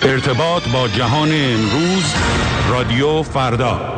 ارتباط با جهان امروز، رادیو فردا.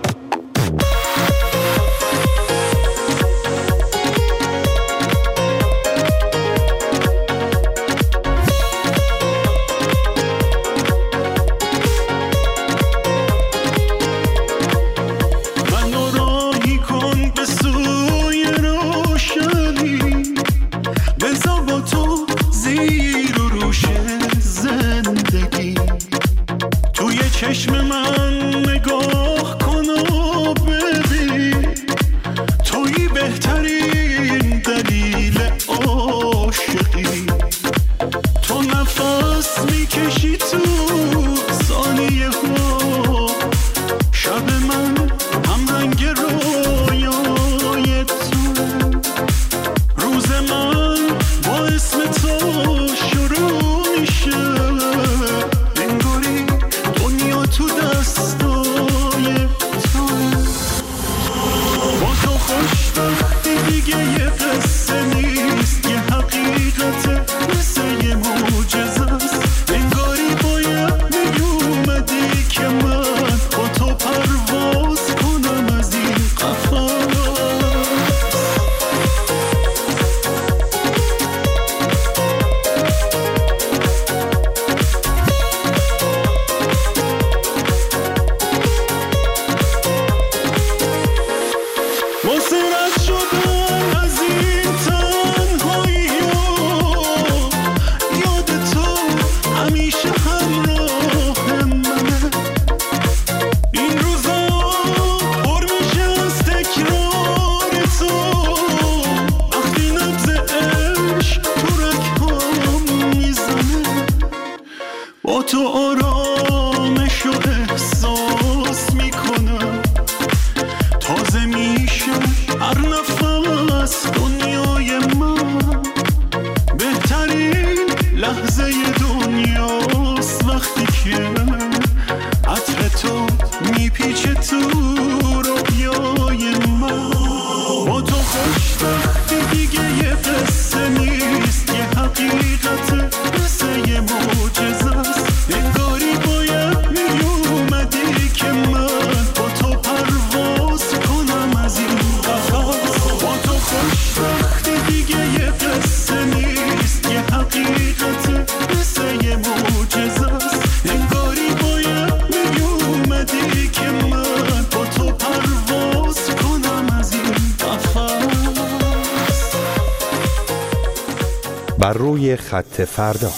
بر روی خط فردا.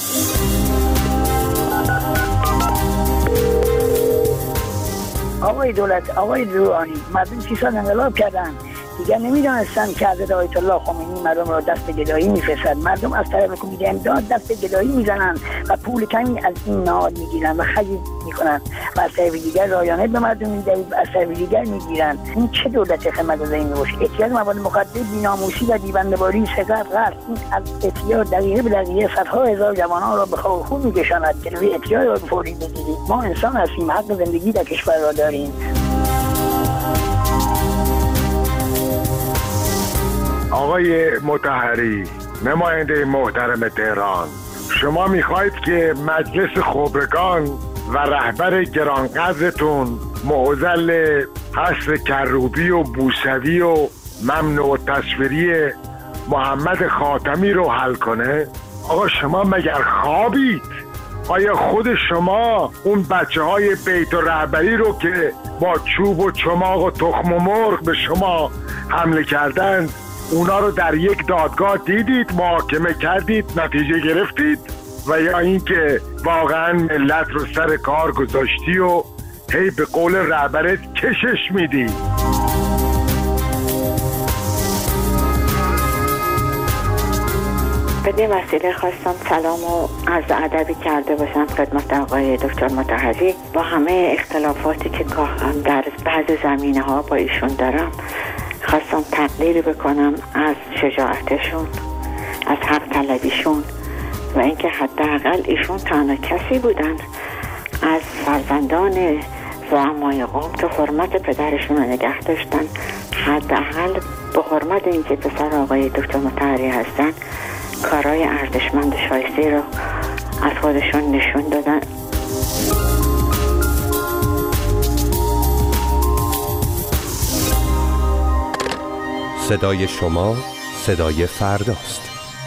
آقای دولت، آقای روحانی، مردم 30 سال انقلاب کردن، دیگر نمیدانستن که حضرت آیت الله خمینی مردم را دست گدایی میفرستد. مردم از طرف کمیته امداد دست گدایی میزنند و پول کمی از این نهاد میگیرند و خرید میکنند و از طرف دیگر رایانه به مردم میدهید و از طرف دیگر میگیرند. این چه دولت خدمت‌گزاری میباشه؟ اعتیاد مواد مخدر، بی‌ناموسی و دیونده‌باری، سرقت، غصب، این از اعتیاد دقیقه به دقیقه صدها هزار جوانان را به خواب خون میکشاند. جلوی اعتیاد را فوری بگیرید. ما انسان هستیم، حق زندگی در کشور را داریم. آقای مطهری، نماینده محترم تهران، شما میخواید که مجلس خبرگان و رهبر گرانقدرتون معضل حسن کروبی و بوسوی و ممنوع تصویری محمد خاتمی رو حل کنه؟ آقا شما مگر خوابید؟ آیا خود شما اون بچه های بیت و رهبری رو که با چوب و چماق و تخم و مرغ به شما حمله کردند، اونا رو در یک دادگاه دیدید، محاکمه کردید، نتیجه گرفتید؟ و یا اینکه واقعا ملت رو سر کار گذاشتی و هی به قول رهبرت کشش میدی؟ به این وسیله خواستم سلام و عرض ادبی کرده باشم خدمت آقای دکتر مطهری. با همه اختلافاتی که در بعض زمینه ها با ایشون دارم، خواستم تقدیری بکنم از شجاعتشون، از حق طلبیشون و اینکه حداقل ایشون تنها کسی بودن از فرزندان زعمای قوم که حرمت پدرشون رو نگه داشتن. حداقل به حرمت اینکه پسر آقای دکتر مطهری هستن، کارهای ارزشمند و شایسته رو از خودشون نشون دادن صدای شما صدای فرداست.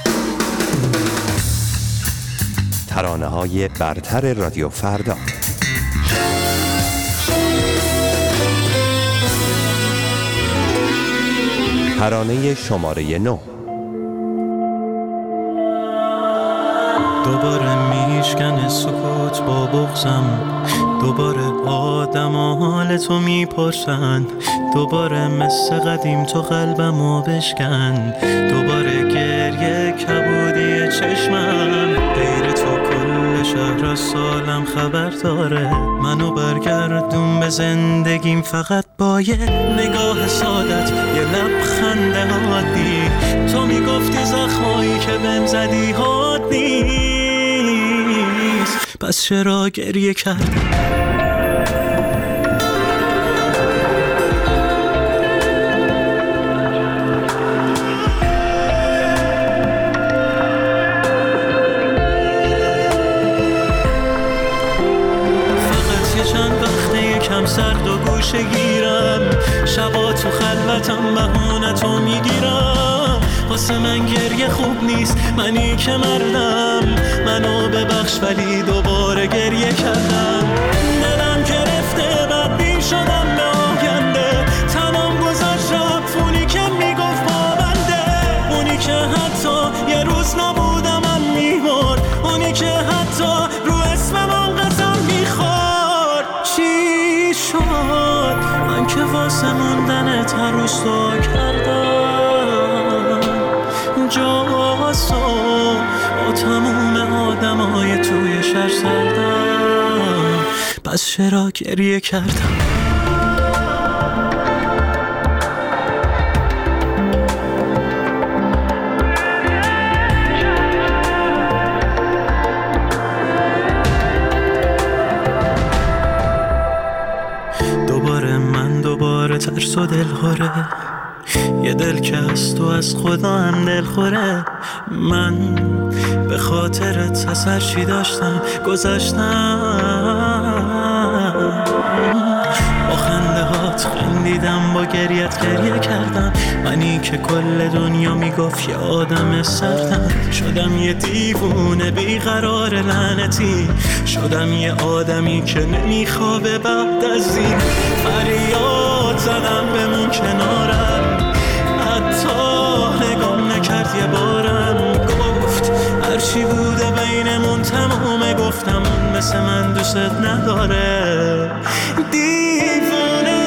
ترانه‌های برتر رادیو فردا. ترانه شماره 9. دوباره میشکنه سکوت با بغضم، دوباره آدم حال تو میپرسن، دوباره مثل قدیم تو قلبمو بشکن، دوباره گریه کبودی چشمم، غیر تو کل شهر از سالم خبر داره، منو برگردون به زندگیم فقط با یه نگاه سادت، یه لبخند عادی. تو میگفتی زخمایی که بهم زدی حاد نیست، پس چرا گریه کردی؟ سرد و گوشه گیرم، شبا تو خلوتم بهونتو میگیرم، واسه من گریه خوب نیست، منی که مردم، منو ببخش ولی دوباره گریه کردم، دلم گرفته بدبین شدم به آینده، تنم گذاشت رفت که میگفت پابنده، اونی که حتی یه روز نبودم من میمرد، اونی که حتی رو اسمم قسم میخورد. چی شد من که واسه موندنت هر روز تو کردم جاسو با تموم آدمای توی شهر سردم، پس چرا گریه کردم؟ دوباره ترس و دلخوره، یه دل که از تو از خدا هم دلخوره، من به خاطرت از هر چی داشتم گذاشتم، با خنده هات خندیدم، با گریت گریه کردم، منی که کل دنیا میگفت یه آدم سردم، شدم یه دیوونه بیقرار لعنتی، شدم یه آدمی که نمیخوابه بعد از این، فریاد زدم بمون کنارم، حتی نگام نکرد یه بارم، گفت هرچی بوده بینمون تمومه، گفتم اون مثل من دوست نداره، دیوونه.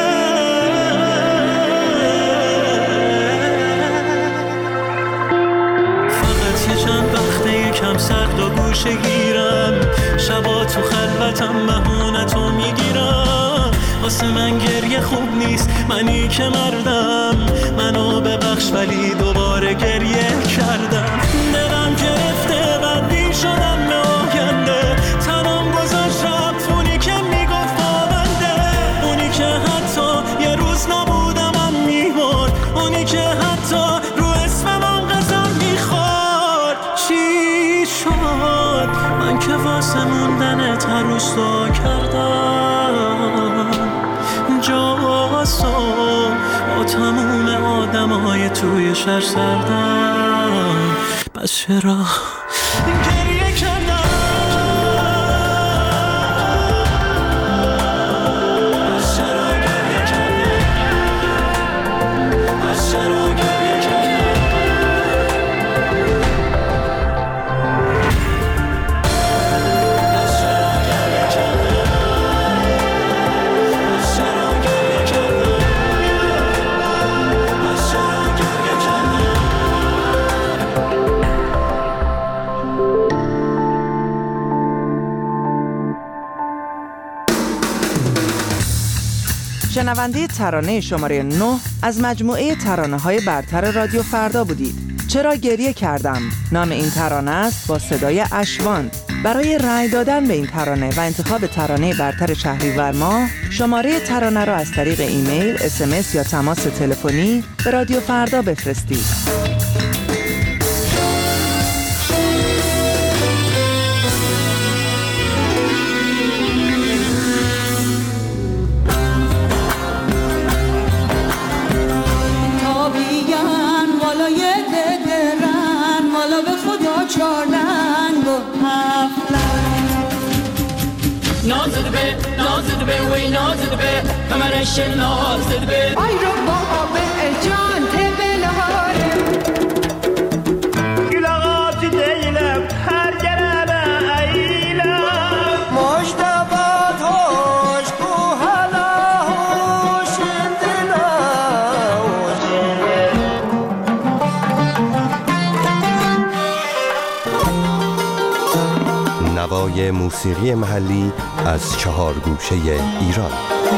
فقط یه چند وقته یکم سرد و گوشه گیرم، شبا تو خلوتم بهونتو میگیرم، واسه من گریه خوب نیست، منی که مردم، منو ببخش ولی دوباره گریه کردم، دلم گرفته بدبین شدم به آینده، تنم گذاشت رفت اونی که میگفت پابنده، اونی که حتی یه روز نبودم من میمرد، اونی که حتی رو اسمم قسم میخورد. چی شد من که واسه موندنت هر روز تو کردم جاسو با تموم آدمای توی شهر سردم، پس چرا گریه کردم؟ پس چرا گریه کردم؟ پس چرا گریه کردم؟ شنونده ترانه شماره 9 از مجموعه ترانه‌های برتر رادیو فردا بودید. چرا گریه کردم نام این ترانه است با صدای اشوان. برای رأی دادن به این ترانه و انتخاب ترانه برتر شهریور ماه شماره ترانه را از طریق ایمیل، SMS یا تماس تلفنی به رادیو فردا بفرستید. نازد به نازد به وی نازد به کمرش نازد به آی رو بابا به جان تبلهاره گلاغات دیلم هر گرانه ایلم مجتبات هوش بو هلا هوش اندلا نوای موسیقی محلی از 4 گوشه ایران.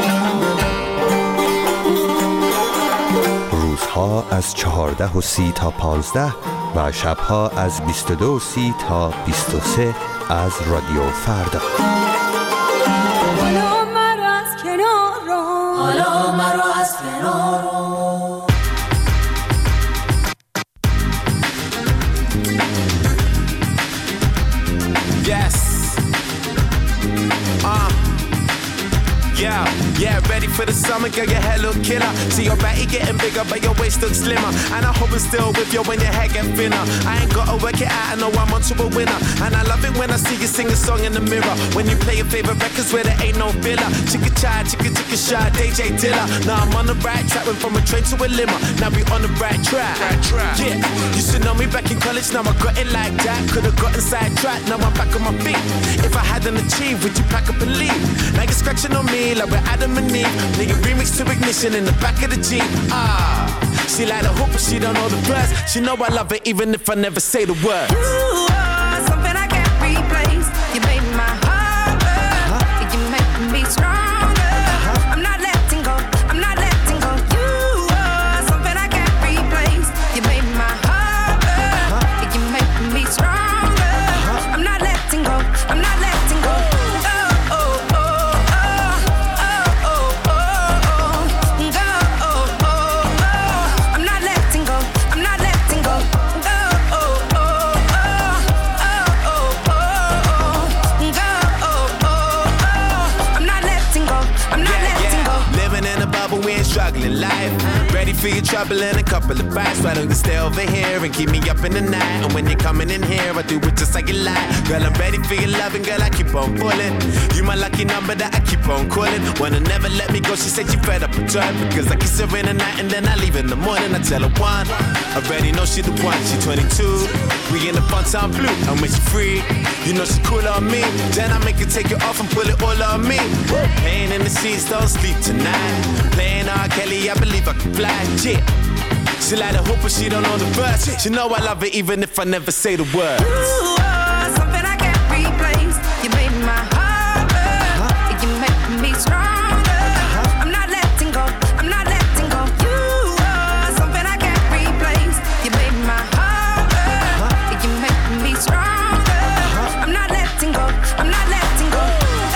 روزها از 14:30 تا 15 و شبها از 22:30 تا 23 از رادیو فردا. حالا مرا از کنار رو حالا مرا از کنار رو Yeah, ready for the summer, girl, your hair look killer. See your body getting bigger, but your waist looks slimmer. And I hope it's still with you when your hair get thinner. I ain't gotta work it out, I know I'm onto a winner. And I love it when I see you sing a song in the mirror. When you play your favorite records where there ain't no filler. Chicka chai, chicka shy, DJ Dilla. Now I'm on the right track, went from a train to a limo. Now we on the right track. Yeah, you should know me back in college, now I got it like that. Could've gotten sidetracked, now I'm back on my feet. If I hadn't achieved, would you pack up and leave? Now you're scratching on me like we're Adam and Eve. Nigga remix to Ignition in the back of the Jeep. She like the hoop, but she don't know the words. She know I love it even if I never say the words. You are something I can't replace. You made my heart beat. You make me stronger. I'm not letting go. I'm not letting go. You are something I can't replace. You made my heart beat. You make me stronger. I'm not letting go. I'm not letting go. Struggling life, ready for your trouble and a couple of bites. Why don't you stay over here and keep me up in the night? And when you're coming in here, I do it just like you like. Girl, I'm ready for your loving, girl, I keep on pulling. You my lucky number that I keep on calling. Wanna never let me go, she said she fed up with her. Because I kiss her in the night and then I leave in the morning. I tell her one, I already know she the one, she 22. We in the fun time blue, and when she free, you know she cool on me. Then I make her take it off and pull it all on me. Pain in the sheets, don't sleep tonight. Playing R. Kelly, I believe I can fly, yeah. She like the hoop, but she don't know the words. She know I love it even if I never say the words. You are something I can't replace. You made my heart beat. You make me stronger. I'm not letting go. I'm not letting go. You are something I can't replace. You made my heart beat. You make me stronger. I'm not letting go. I'm not letting go.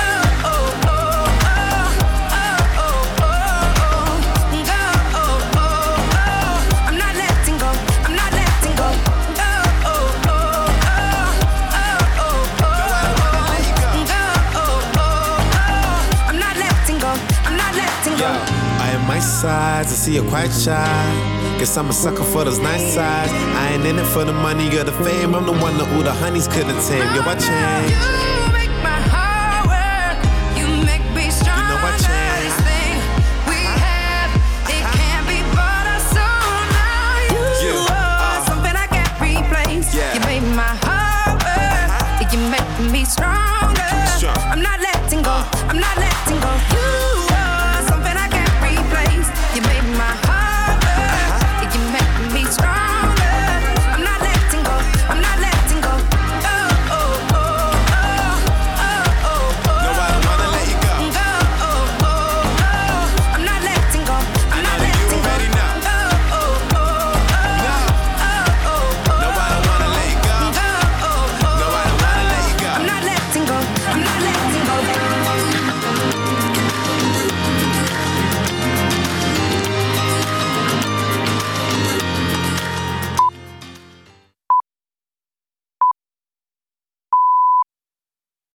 Sides, I see you're quite shy. Guess I'm a sucker for those nice sides. I ain't in it for the money or the fame. I'm the one that all the honeys couldn't tame. Yo, I change. You make my heart work. You make me stronger. You know I change. This thing we have, it can't be bought or sold now. You are something I can't replace. You made my heart work. You make me stronger. I'm not letting go. I'm not letting go. You are something I can't replace. You made my heart